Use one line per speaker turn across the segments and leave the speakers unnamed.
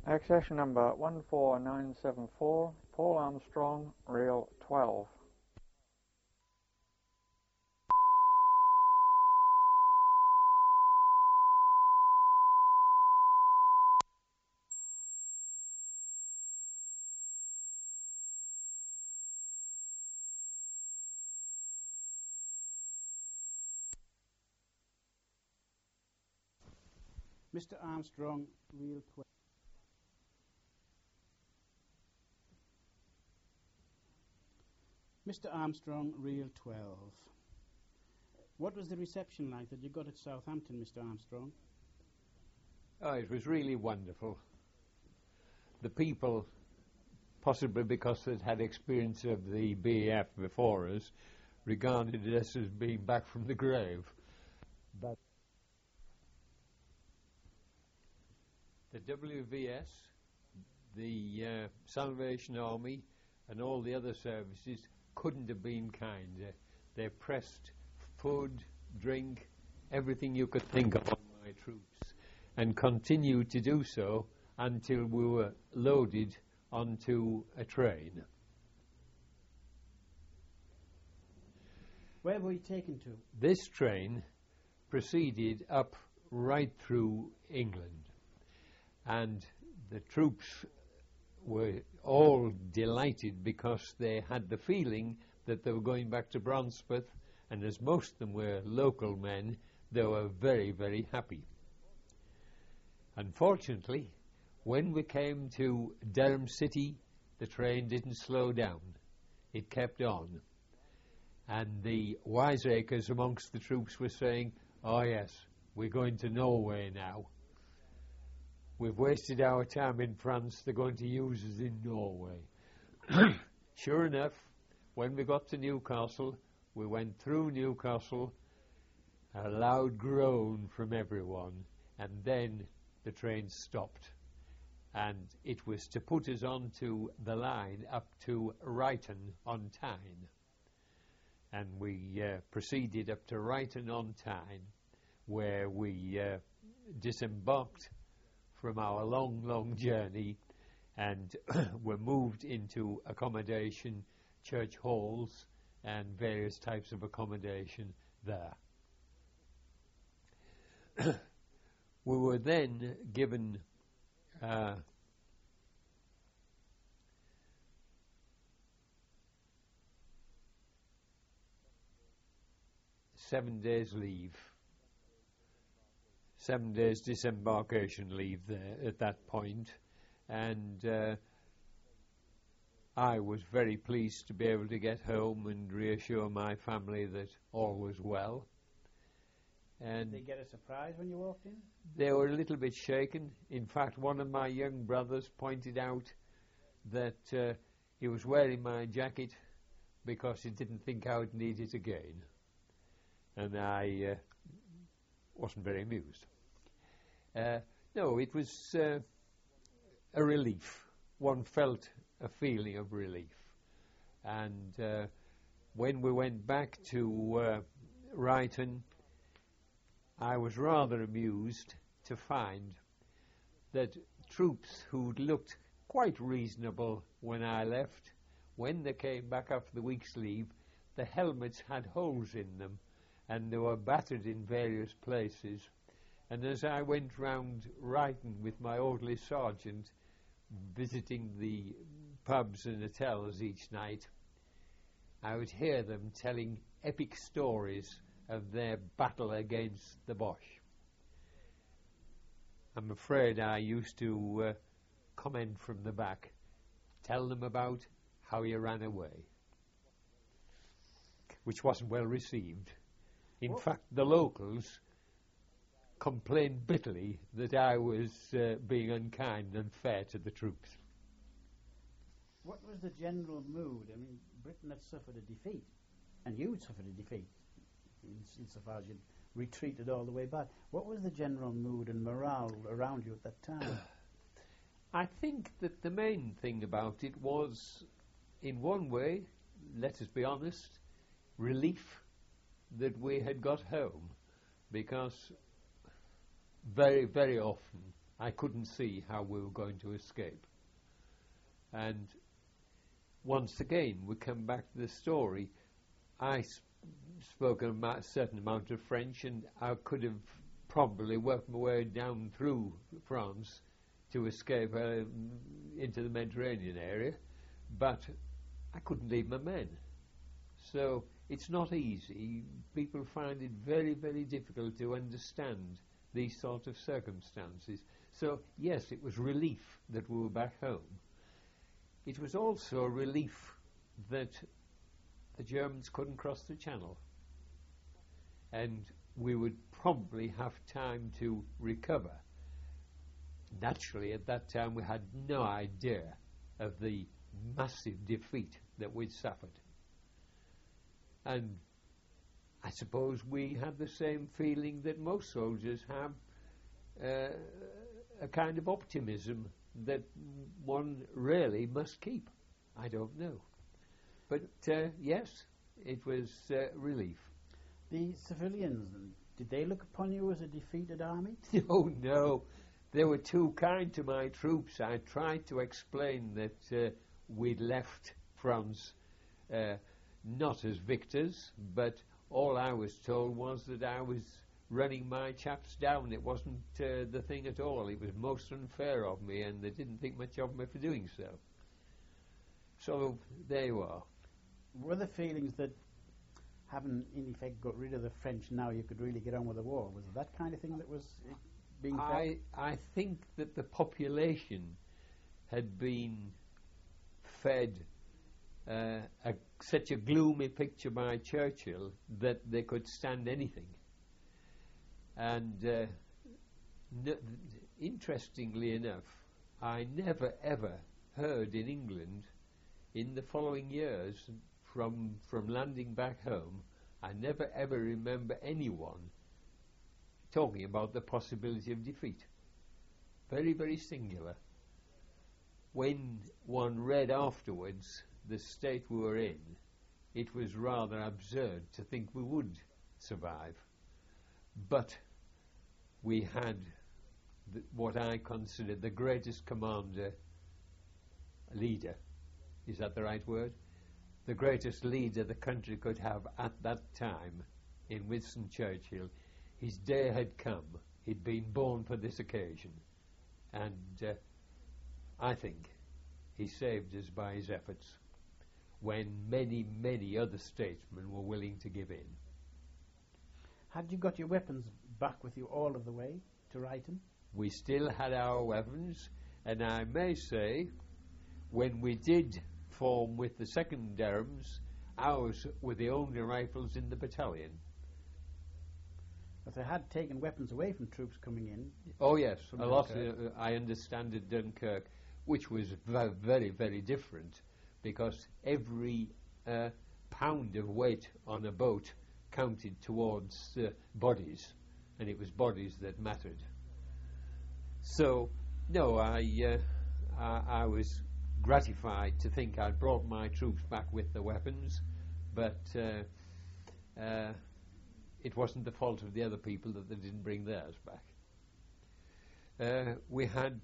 Accession number 14974, Paul Armstrong, reel 12.
Mr. Armstrong, reel 12. Mr. Armstrong, reel 12. What was the reception like that you got at Southampton, Mr. Armstrong?
Oh, it was really wonderful. The people, possibly because they'd had experience of the BAF before us, regarded us as being back from the grave. But the WVS, the Salvation Army, and all the other services couldn't have been kinder. They pressed food, drink, everything you could think of on my troops, and continued to do so until we were loaded onto a train.
Where were you taken to?
This train proceeded up right through England, and the troops were all delighted because they had the feeling that they were going back to Bronsworth, and as most of them were local men, they were very, very happy. Unfortunately, when we came to Durham City, the train didn't slow down. It kept on. And the wiseacres amongst the troops were saying, "Oh yes, we're going to Norway now. We've wasted our time in France, they're going to use us in Norway." Sure enough, when we got to Newcastle, we went through Newcastle, a loud groan from everyone, and then the train stopped. And it was to put us onto the line up to Ryton on Tyne. And we proceeded up to Ryton on Tyne, where we disembarked from our long, long journey, and were moved into accommodation, church halls, and various types of accommodation there. We were then given 7 days leave. 7 days disembarkation leave there at that point, and I was very pleased to be able to get home and reassure my family that all was well. And
did they get a surprise when you walked in?
They were a little bit shaken. In fact, one of my young brothers pointed out that he was wearing my jacket because he didn't think I would need it again, and I wasn't very amused. No, it was a relief. One felt a feeling of relief. And when we went back to Ryton, I was rather amused to find that troops who'd looked quite reasonable when I left, when they came back after the week's leave, the helmets had holes in them, and they were battered in various places. And as I went round Ryton with my orderly sergeant, visiting the pubs and hotels each night, I would hear them telling epic stories of their battle against the Boche. I'm afraid I used to comment from the back, tell them about how you ran away, which wasn't well received. In fact, the locals complained bitterly that I was being unkind and unfair to the troops.
What was the general mood? I mean, Britain had suffered a defeat, and you'd suffered a defeat, insofar as you'd retreated all the way back. What was the general mood and morale around you at that time?
I think that the main thing about it was, in one way, let us be honest, relief that we had got home, because very, very often I couldn't see how we were going to escape. And once again, we come back to the story. I spoke a certain amount of French, and I could have probably worked my way down through France to escape into the Mediterranean area, but I couldn't leave my men. So it's not easy. People find it very, very difficult to understand these sort of circumstances. So yes, it was relief that we were back home. It was also a relief that the Germans couldn't cross the Channel, and we would probably have time to recover. Naturally, at that time, we had no idea of the massive defeat that we'd suffered. And I suppose we had the same feeling that most soldiers have, a kind of optimism that one really must keep. I don't know. But yes, it was relief.
The civilians, did they look upon you as a defeated army?
Oh no, they were too kind to my troops. I tried to explain that we'd left France not as victors, but all I was told was that I was running my chaps down. It wasn't the thing at all. It was most unfair of me, and they didn't think much of me for doing so. So there you are.
Were there feelings that, having in effect got rid of the French, now you could really get on with the war? Was it that kind of thing that was being felt?
I think that the population had been fed such a gloomy picture by Churchill that they could stand anything. And interestingly enough, I never ever heard in England in the following years from landing back home, I never ever remember anyone talking about the possibility of defeat. Very, very singular. When one read afterwards the state we were in, it was rather absurd to think we would survive. But we had what I consider the greatest leader, is that the right word? The greatest leader the country could have at that time in Winston Churchill. His day had come. He'd been born for this occasion. And I think he saved us by his efforts when many, many other statesmen were willing to give in.
Had you got your weapons back with you all of the way to Ryton?
We still had our weapons, and I may say, when we did form with the 2nd Durhams, ours were the only rifles in the battalion.
But they had taken weapons away from troops coming in.
Oh yes, a lot. I understand at Dunkirk, which was very, very different, because every pound of weight on a boat counted towards bodies, and it was bodies that mattered. So, no, I was gratified to think I'd brought my troops back with the weapons, but it wasn't the fault of the other people that they didn't bring theirs back. We had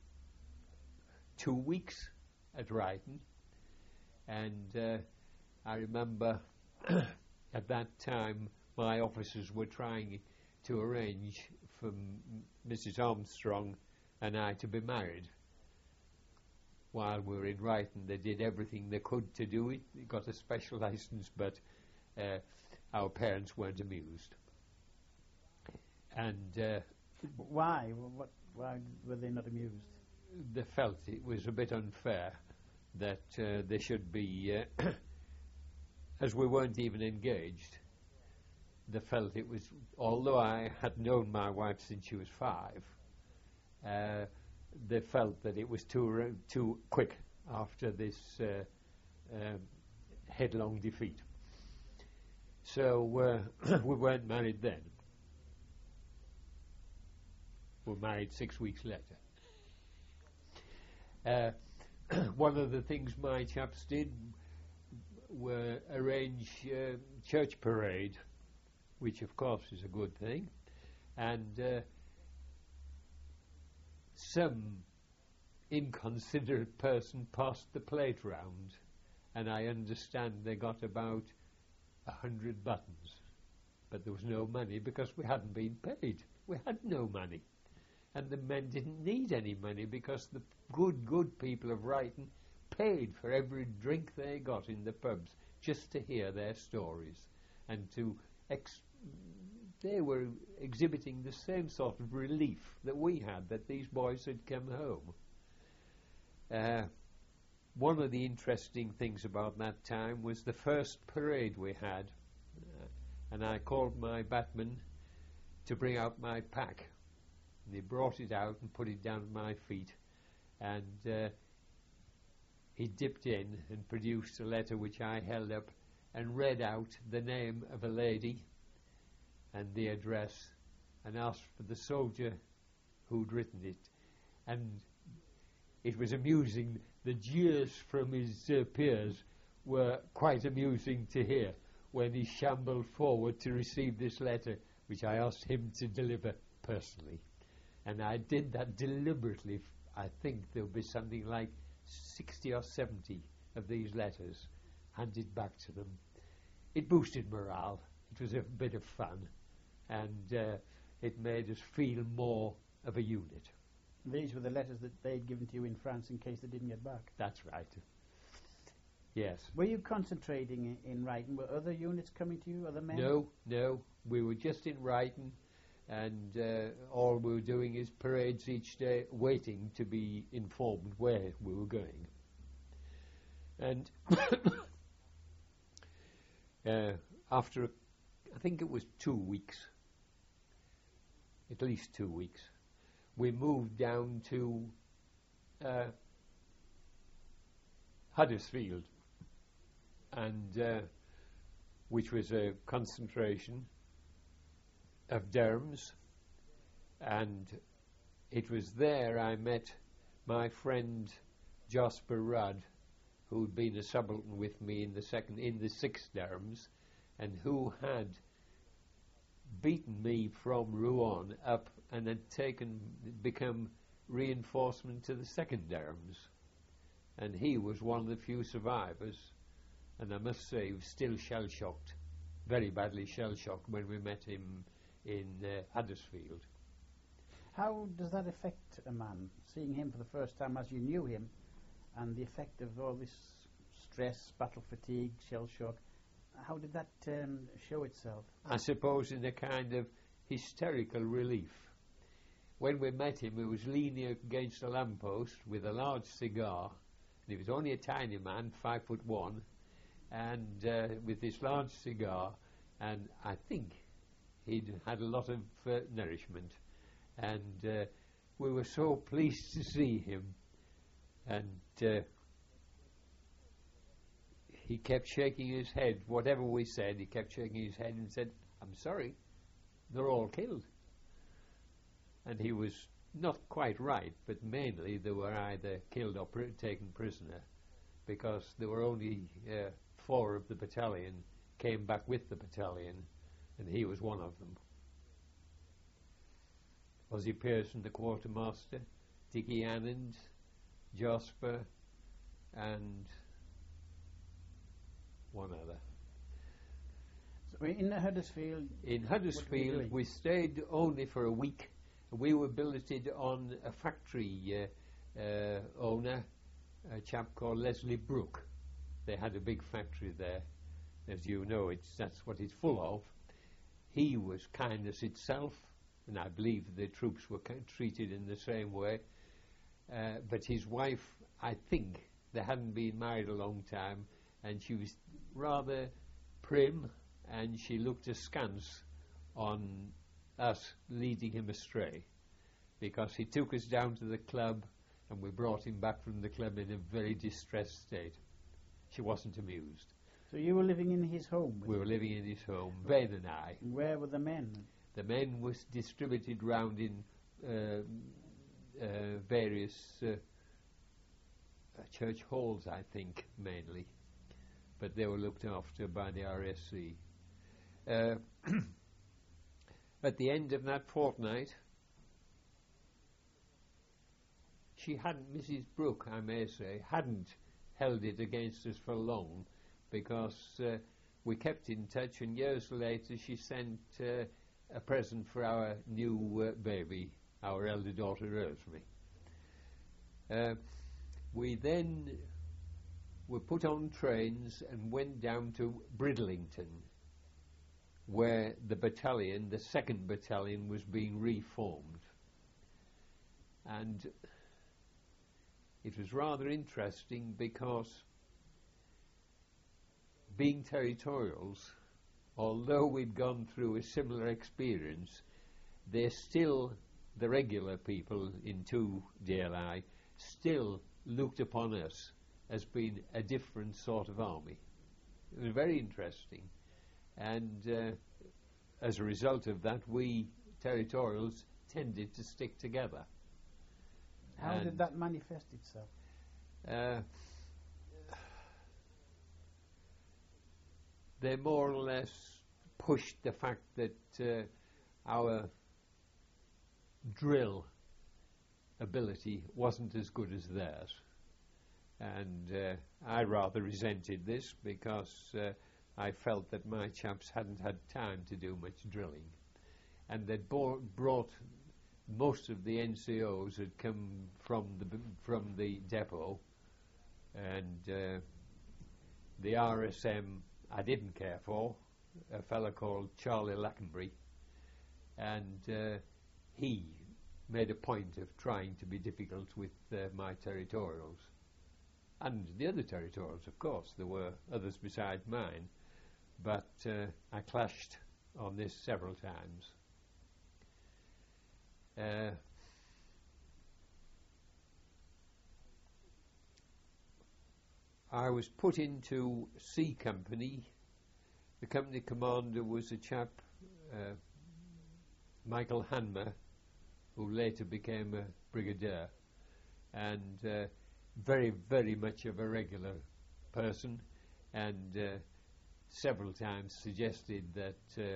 2 weeks at Ryton, and I remember at that time my officers were trying to arrange for Mrs. Armstrong and I to be married. While we were in Ryton, they did everything they could to do it. They got a special license, but our parents weren't amused. And
why? Why were they not amused?
They felt it was a bit unfair that they should be, as we weren't even engaged, they felt it was, although I had known my wife since she was 5, they felt that it was too quick after this headlong defeat. So we weren't married then. We were married 6 weeks later. One of the things my chaps did were arrange church parade, which of course is a good thing, and some inconsiderate person passed the plate round, and I understand they got about 100 buttons, but there was no money because we hadn't been paid. We had no money, and the men didn't need any money because the good people of Wrighton paid for every drink they got in the pubs just to hear their stories, and to they were exhibiting the same sort of relief that we had, that these boys had come home. One of the interesting things about that time was the first parade we had, and I called my batman to bring out my pack. And he brought it out and put it down at my feet, and he dipped in and produced a letter which I held up and read out the name of a lady and the address, and asked for the soldier who'd written it. And it was amusing. The jeers from his peers were quite amusing to hear when he shambled forward to receive this letter, which I asked him to deliver personally. And I did that deliberately. I think there'll be something like 60 or 70 of these letters handed back to them. It boosted morale. It was a bit of fun, and it made us feel more of a unit.
These were the letters that they'd given to you in France in case they didn't get back.
That's right. Yes.
Were you concentrating in Wrighton? Were other units coming to you, other men?
No. We were just in Wrighton, and all we were doing is parades each day, waiting to be informed where we were going. And after, I think it was 2 weeks, at least 2 weeks, we moved down to Huddersfield, and which was a concentration of Derms, and it was there I met my friend Jasper Rudd, who'd been a subaltern with me in the 6th Derms, and who had beaten me from Rouen up and had become reinforcement to the 2nd Derms, and he was one of the few survivors, and I must say he was still shell-shocked, very badly shell-shocked when we met him in Huddersfield.
How does that affect a man, seeing him for the first time as you knew him, and the effect of all this stress, battle fatigue, shell shock? How did that show itself? I
suppose in a kind of hysterical relief. When we met him, he was leaning against a lamppost with a large cigar, and he was only a tiny man, 5'1", and with this large cigar, and I think he'd had a lot of nourishment, and we were so pleased to see him, and he kept shaking his head. Whatever we said, he kept shaking his head and said, "I'm sorry, they're all killed." And he was not quite right, but mainly they were either killed or taken prisoner, because there were only 4 of the battalion came back with the battalion, and he was one of them. Ozzie Pearson, the quartermaster, Dickie Annand, Jasper, and one other.
So in Huddersfield?
In Huddersfield, we stayed only for a week. We were billeted on a factory owner, a chap called Leslie Brooke. They had a big factory there. As you know, that's what it's full of. He was kindness itself, and I believe the troops were treated in the same way. But his wife, I think, they hadn't been married a long time, and she was rather prim, and she looked askance on us leading him astray, because he took us down to the club, and we brought him back from the club in a very distressed state. She wasn't amused.
So you were living in his home?
We were living in his home, Ben and I.
And where were the men?
The men was distributed round in various church halls, I think, mainly, but they were looked after by the RSC. At the end of that fortnight, she hadn't, Mrs. Brooke, I may say, hadn't held it against us for long, because we kept in touch, and years later she sent a present for our new baby, our elder daughter Rosemary. We then were put on trains and went down to Bridlington, where the battalion, the 2nd Battalion, was being reformed. And it was rather interesting because, being territorials, although we'd gone through a similar experience, they're still, the regular people in 2 DLI, still looked upon us as being a different sort of army. It was very interesting. And as a result of that, we territorials tended to stick together.
How did that manifest itself?
They more or less pushed the fact that our drill ability wasn't as good as theirs. And I rather resented this because I felt that my chaps hadn't had time to do much drilling. And they'd brought most of the NCOs had come from the depot, and the RSM I didn't care for, a fellow called Charlie Lackenbury, and he made a point of trying to be difficult with my territorials. And the other territorials, of course, there were others besides mine, but I clashed on this several times. I was put into C Company. The company commander was a chap, Michael Hanmer, who later became a brigadier, and very, very much of a regular person, and several times suggested that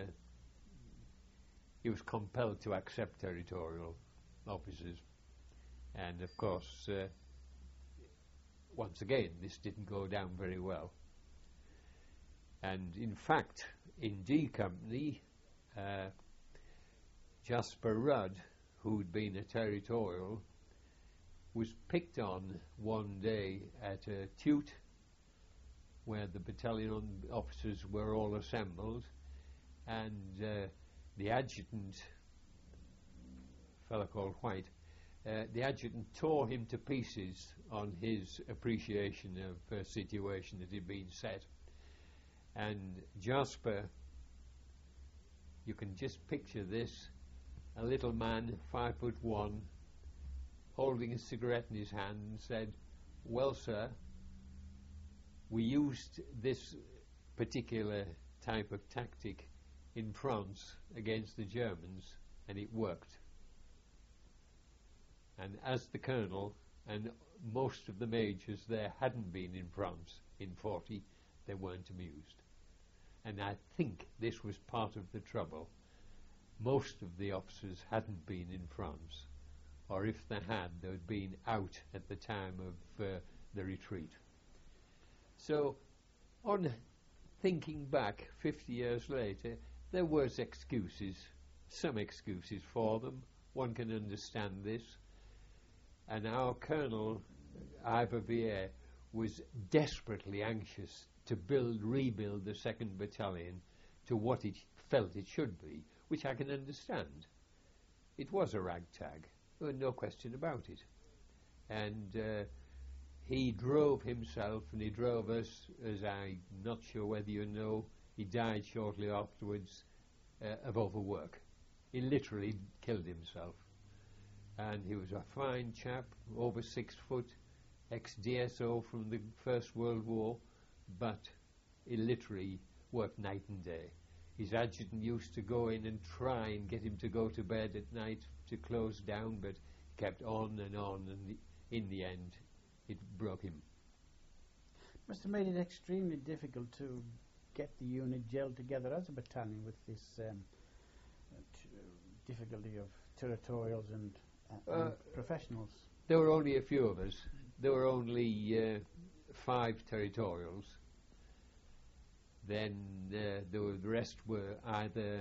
he was compelled to accept territorial officers. And of course, once again, this didn't go down very well. And in fact, in D Company, Jasper Rudd, who'd been a territorial, was picked on one day at a tute where the battalion officers were all assembled, and the adjutant, a fellow called White, the adjutant tore him to pieces on his appreciation of a situation that had been set. And Jasper, you can just picture this, a little man, 5'1", holding a cigarette in his hand, and said, "Well, sir, we used this particular type of tactic in France against the Germans, and it worked." And as the colonel and most of the majors there hadn't been in France in 40, they weren't amused. And I think this was part of the trouble. Most of the officers hadn't been in France, or if they had, they'd been out at the time of the retreat. So, on thinking back 50 years later, there was excuses, some excuses for them. One can understand this. And our colonel, Ivor Vier, was desperately anxious to rebuild the 2nd Battalion to what it felt it should be, which I can understand. It was a ragtag, there was no question about it. And he drove himself, and he drove us, as I'm not sure whether you know, he died shortly afterwards of overwork. He literally killed himself. And he was a fine chap, over 6 foot, ex-DSO from the First World War, but he literally worked night and day. His adjutant used to go in and try and get him to go to bed at night to close down, but he kept on, and in the end, it broke him.
Must have made it extremely difficult to get the unit gelled together as a battalion with this difficulty of territorials and professionals.
There were only a few of us. There were only 5 territorials. Then the rest were either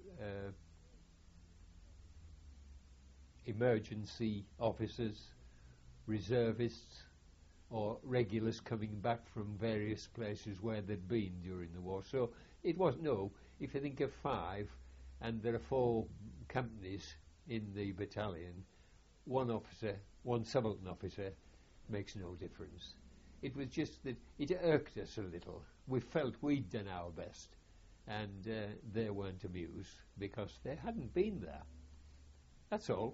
emergency officers, reservists, or regulars coming back from various places where they'd been during the war. So it was, no, if you think of 5 and there are 4 companies in the battalion, 1 officer, 1 subaltern officer makes no difference. It was just that it irked us a little. We felt we'd done our best, and they weren't amused because they hadn't been there. That's all.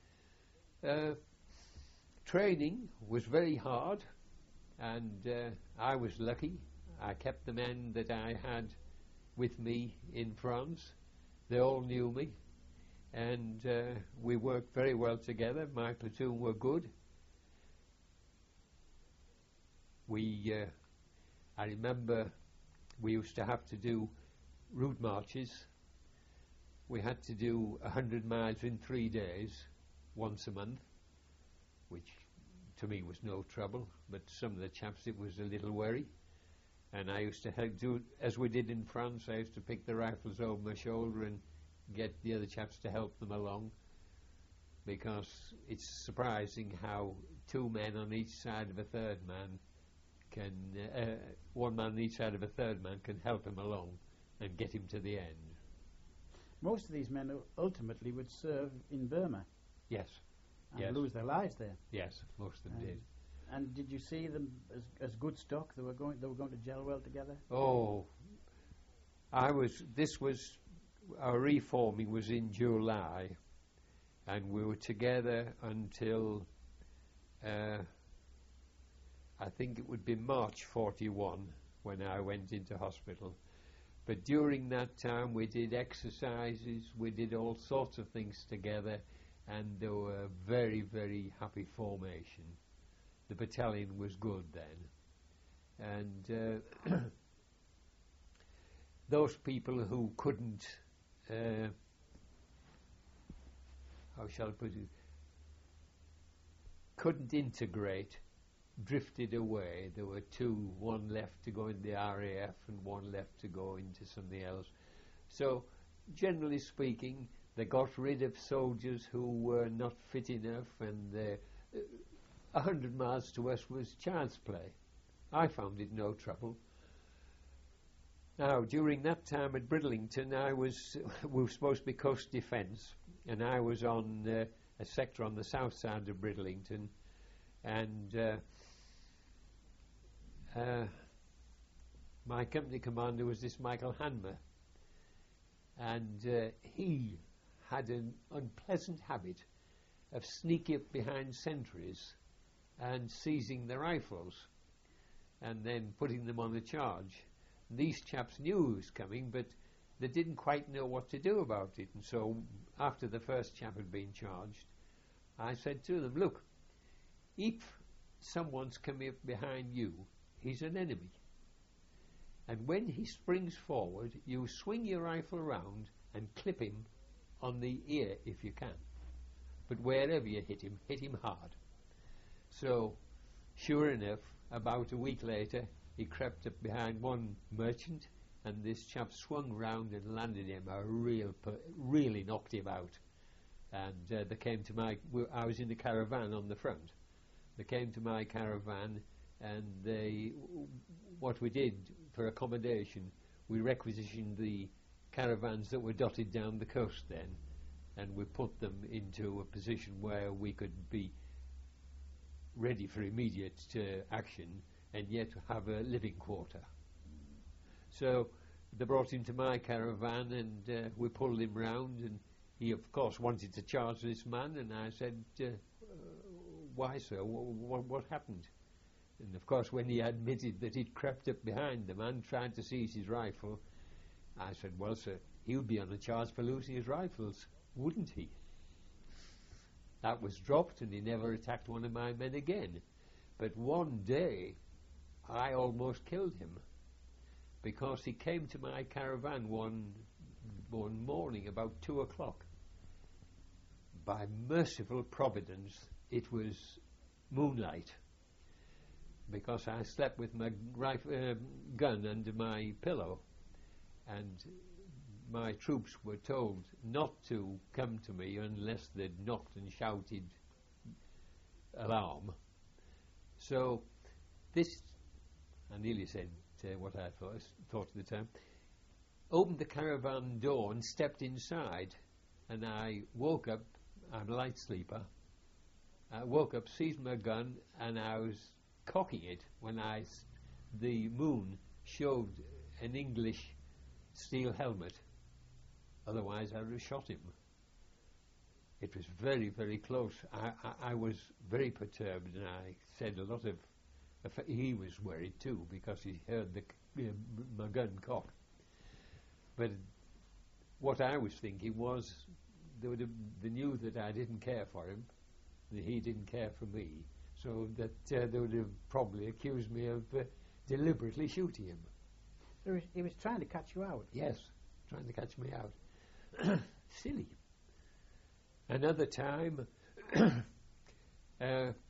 Training was very hard, and I was lucky. I kept the men that I had with me in France. They all knew me, and we worked very well together. My platoon were good. I remember we used to have to do route marches. We had to do 100 miles in 3 days, once a month, which to me was no trouble, but some of the chaps it was a little worry. And I used to do, as we did in France, I used to pick the rifles over my shoulder and get the other chaps to help them along, because it's surprising how 2 men on each side of a third man can, 1 man on each side of a third man can help him along and get him to the end.
Most of these men ultimately would serve in Burma.
Yes.
And lose their lives there.
Yes, most of them did.
And did you see them as good stock? They were going to gel well together.
Oh, our reforming was in July, and we were together until I think it would be March 41 when I went into hospital. But during that time we did exercises, we did all sorts of things together, and they were a very, very happy formation. The battalion was good then. And those people who couldn't, how shall I put it, couldn't integrate, drifted away. There were 2, 1 left to go in the RAF and 1 left to go into something else. So, generally speaking, they got rid of soldiers who were not fit enough, and 100 miles to us was child's play. I found it no trouble. Now, during that time at Bridlington, we were supposed to be coast defence, and I was on a sector on the south side of Bridlington, and my company commander was this Michael Hanmer, and he had an unpleasant habit of sneaking up behind sentries and seizing the rifles and then putting them on the charge. These chaps knew he was coming, but they didn't quite know what to do about it. And so after the first chap had been charged, I said to them, look, if someone's coming up behind you, he's an enemy. And when he springs forward, you swing your rifle round and clip him on the ear if you can. But wherever you hit him hard. So, sure enough, about a week later, he crept up behind one merchant, and this chap swung round and landed him really knocked him out. And they came to I was in the caravan on the front. They came to my caravan, and what we did for accommodation, we requisitioned the caravans that were dotted down the coast then, and we put them into a position where we could be ready for immediate action and yet have a living quarter. So they brought him to my caravan, and we pulled him round, and he of course wanted to charge this man, and I said, why sir, what happened? And of course when he admitted that he'd crept up behind the man trying to seize his rifle, I said, well sir, he would be on a charge for losing his rifles, wouldn't he? That was dropped, and he never attacked one of my men again. But one day I almost killed him, because he came to my caravan one morning about 2 o'clock. By merciful providence, it was moonlight, because I slept with my gun under my pillow, and my troops were told not to come to me unless they'd knocked and shouted alarm. So this, I nearly said what I thought at the time, opened the caravan door and stepped inside, and I woke up. I'm a light sleeper. I woke up, seized my gun, and I was cocking it when the moon showed an English steel helmet. Otherwise I would have shot him. It was very, very close. I was very perturbed, and I said a lot of... he was worried too, because he heard my gun cock. But what I was thinking was, they knew that I didn't care for him, that he didn't care for me, so that they would have probably accused me of deliberately shooting him.
So he was trying to catch you out?
Yes, trying to catch me out. Silly. Another time, there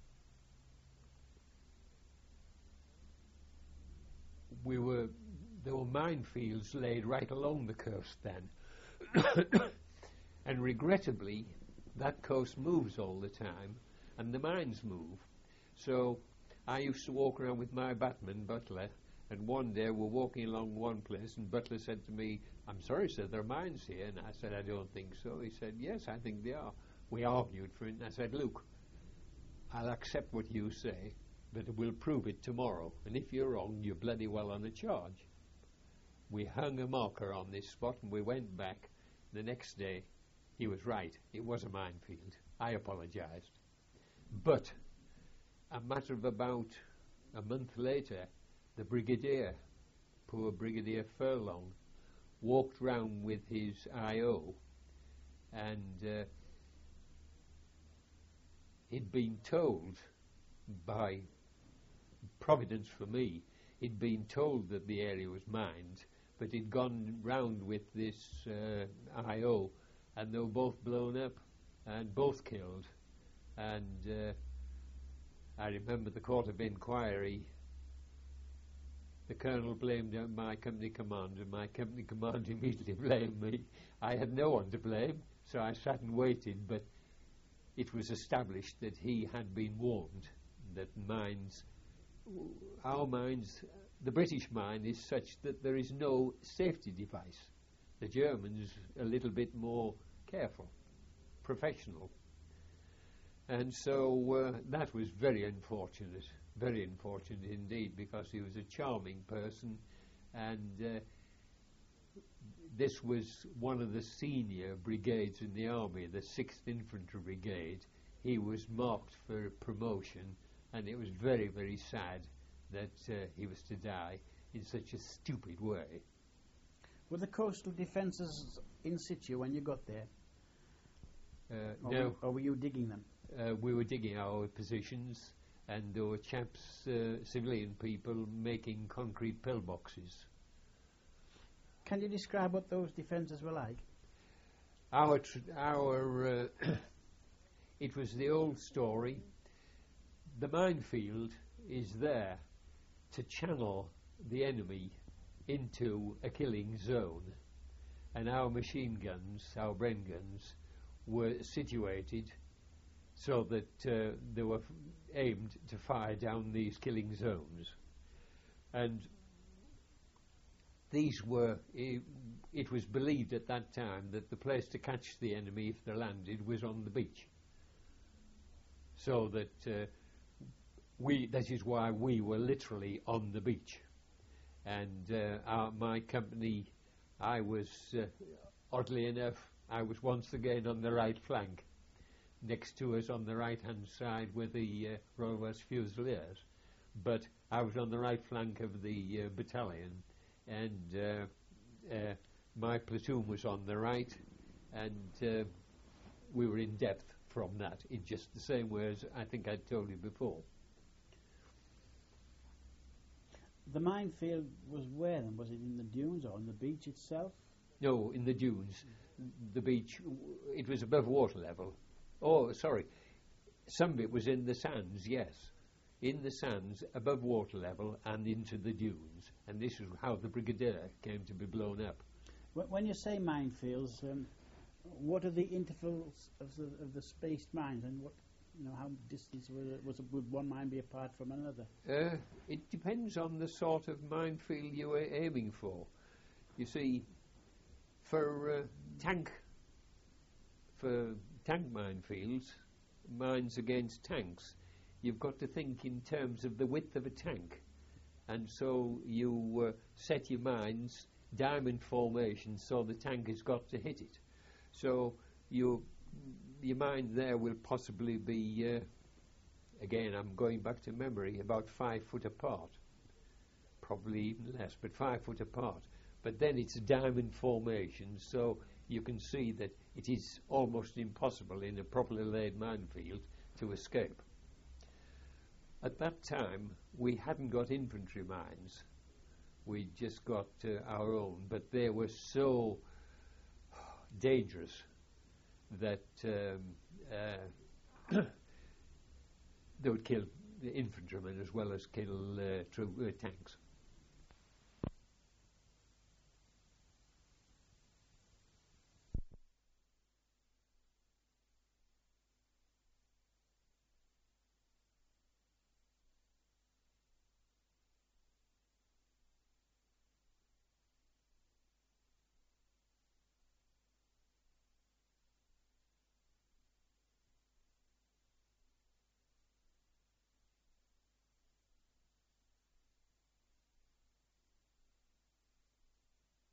were minefields laid right along the coast then. And regrettably, that coast moves all the time, and the mines move. So I used to walk around with my batman, Butler, and one day we're walking along one place, and Butler said to me, "I'm sorry, sir, there are mines here." And I said, "I don't think so." He said, "Yes, I think they are." We argued for it, and I said, "Look, I'll accept what you say, but we'll prove it tomorrow, and if you're wrong, you're bloody well on a charge." We hung a marker on this spot, and we went back. The next day, he was right. It was a minefield. I apologised. But a matter of about a month later, the brigadier, poor Brigadier Furlong, walked round with his I.O. and he'd been told, by providence for me, he'd been told that the area was mined, but he'd gone round with this I.O. and they were both blown up and both killed. And I remember the court of inquiry, the colonel blamed my company commander. My company commander immediately blamed me. I had no one to blame, so I sat and waited, but it was established that he had been warned that mines, our mines, the British mine is such that there is no safety device. The Germans a little bit more careful, professional. And so that was very unfortunate indeed, because he was a charming person, and this was one of the senior brigades in the army, the 6th Infantry Brigade. He was marked for promotion, and it was very, very sad that he was to die in such a stupid way.
Were the coastal defences in situ when you got there?
No.
Or were you digging them?
We were digging our positions, and there were chaps, civilian people, making concrete pillboxes.
Can you describe what those defences were like?
It was the old story. The minefield is there to channel the enemy into a killing zone, and our machine guns, our Bren guns, were situated so that they were aimed to fire down these killing zones. And these were, it was believed at that time that the place to catch the enemy if they landed was on the beach. So that that is why we were literally on the beach. And my company, I was, oddly enough, I was once again on the right flank. Next to us on the right-hand side were the Royal Welsh Fusiliers, but I was on the right flank of the battalion, and my platoon was on the right, and we were in depth from that, in just the same way as I think I'd told you before.
The minefield was where then? Was it in the dunes or on the beach itself?
No, in the dunes. The beach, it was above water level. Oh, sorry. Some of it was in the sands, yes. In the sands, above water level and into the dunes. And this is how the Brigadilla came to be blown up.
When you say minefields, what are the intervals of the spaced mines, and what, how distance would one mine be apart from another?
It depends on the sort of minefield you are aiming for. You see, for tank minefields, mines against tanks, you've got to think in terms of the width of a tank, and so you set your mines diamond formation so the tank has got to hit it. So your mine there will possibly be, again I'm going back to memory, about 5 foot apart, probably even less, but 5 foot apart. But then it's a diamond formation, so you can see that it is almost impossible in a properly laid minefield to escape. At that time, we hadn't got infantry mines. We just got our own, but they were so dangerous that they would kill the infantrymen as well as kill tanks.